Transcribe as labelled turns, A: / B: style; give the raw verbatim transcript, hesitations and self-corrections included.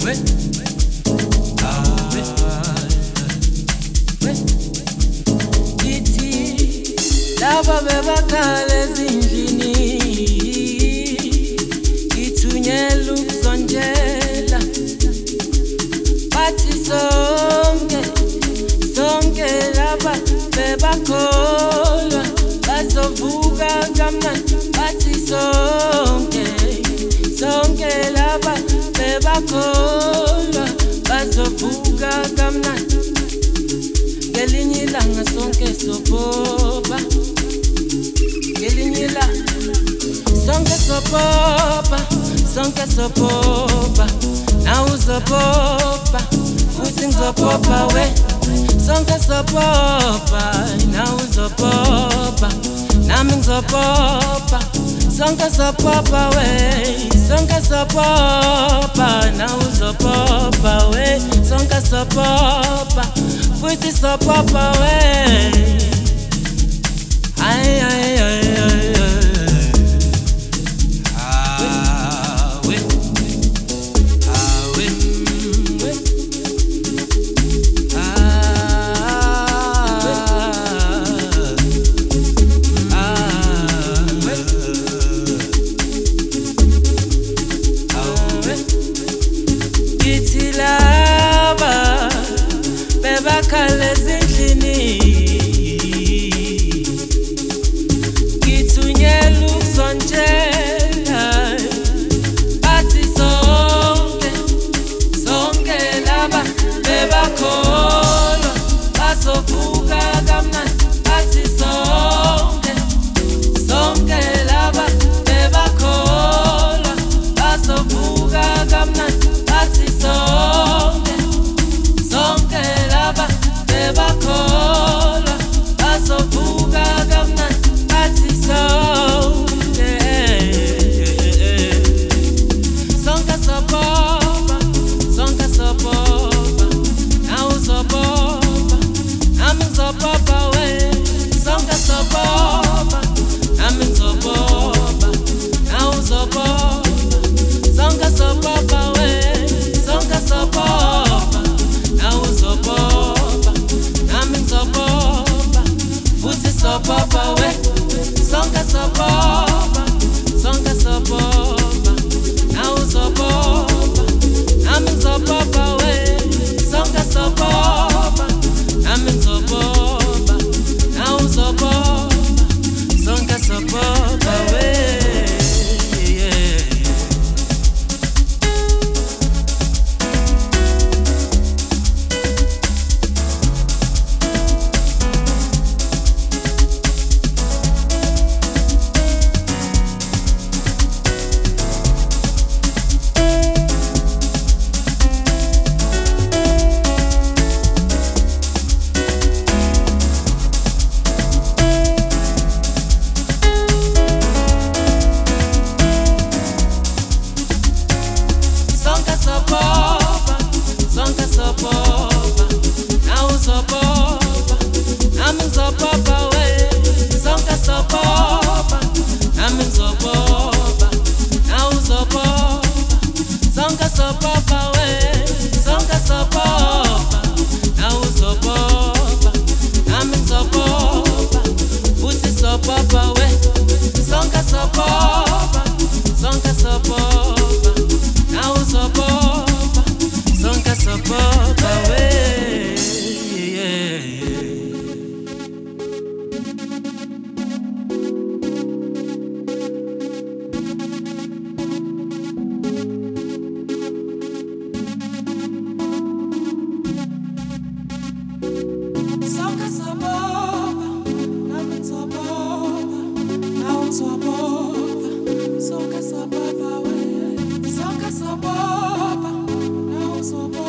A: Lava bebakhala ezindlini ithunyela ukuzonjela bathi sonke sonke laba bebakholwa bazovuka kamnandi bathi sonke sonke laba bebakholwa bazovuka kamnandi ngelinye ilanga sonke soboba ngelinye ilanga sonke soboba sonke soboba nawe uzoboba futhi ngizoboba we sonke soboba nawe uzoboba nami ngizoboba sonke soboba we sonke soboba nawe uzoboba we sonke soboba futhi soboba we ay ay ay ay bakhala ezindlini ngithunyela ukuzonjela bathi sonke sonke laba bebakholwa bazovuka kamnandi bathi sonke sonke laba bebakholwa bazovuka kamnandi bathi sonke sonke laba bebakholwa bazovuka kamnandi bathi sonke sonke soboba sonke soboba nawe uzoboba nami ngizoboba we sonke soboba nami ngizoboba nawe uzoboba sonke soboba we sonke soboba nawe uzoboba nami ngizoboba futhi soboba we sonke soboba sonke soboba nawe uzoboba nami ngizoboba we sonke soboba nami ngizoboba nawe uzoboba sonke soboba we Soka soboba, we. Soka soboba, now soboba.